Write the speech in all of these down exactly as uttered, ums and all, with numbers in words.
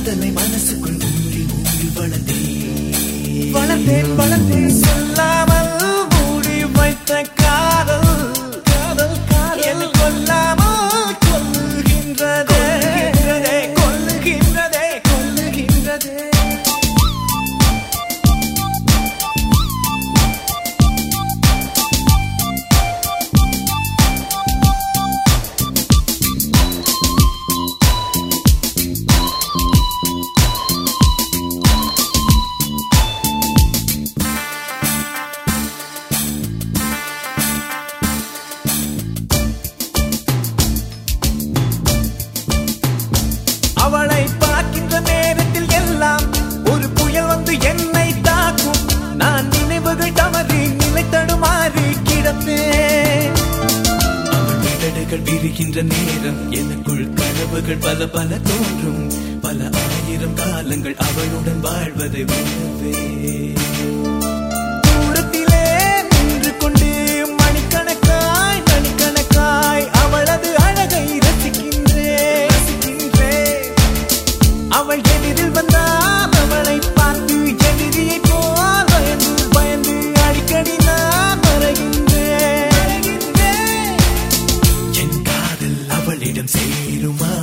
காதலை மனசுக்குள் மூடி மூடி வளர்ந்தேன் வளர்ந்தேன் வளர்ந்தேன் சொல்லாமல் மூடி வைத்த காதல் காதல் காதல் என்னை கொல்லாமல் கொல்லுகின்றதே கொல்லுகின்றதே கொல்லுகின்றதே அவளை பார்க்கின்ற நேரத்தில் எல்லாம் ஒரு புயல் வந்து என்னை தாக்கும் நான் நினைவுகள் தவறி நிலை தடுமாறி கிடப்பேன் அவள் விரடுகள் விரிகின்ற நேரம் எனக்குள் கனவுகள் பல பல தோன்றும் பல ஆயிரம் காலங்கள் அவளுடன் வாழ்வதை உணர்வேன் தூரத்திலே நின்று கொண்டு மணிக்கணக்காய் மணிக்கணக்காய் அவளது அழகை ரசிக்கின்றேன் அவள் எதிரில் வந்தால் அவளை பார்த்து எதிரியை போல் பயந்து பயந்து அடிக்கடி நான் மறைகின்றேன் என் காதல் அவளிடம் சேருமா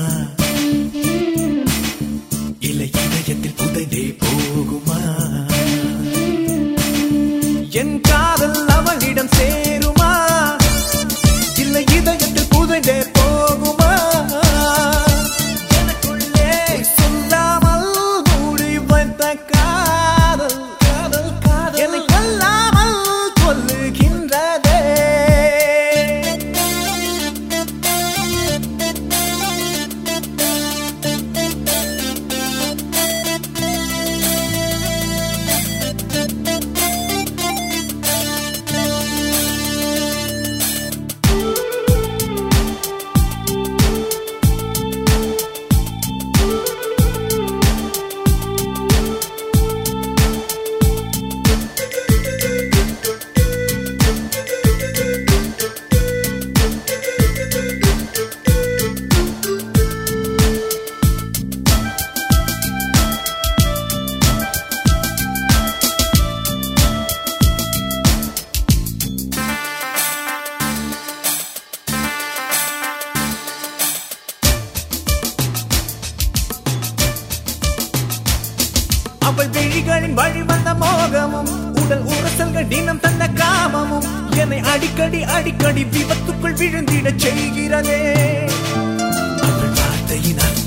இல்லை இதயத்தில் புதைந்தே போகுமா என் காதல் அவளிடம் சேருமா இல்லை இதயத்தில் புதைந்தே போகுமா காதல் காதல் காதல் என்னை கொல்லாமல் கொல்லுகின்றதே அவள் விழிகளின் வழி வந்த மோகமும் உடல் உரசல்கள் தினம் தந்த காமமும் என்னை அடிக்கடி அடிக்கடி விபத்துக்குள் விழுந்திட செய்கிறதே அவள் வார்த்தையின்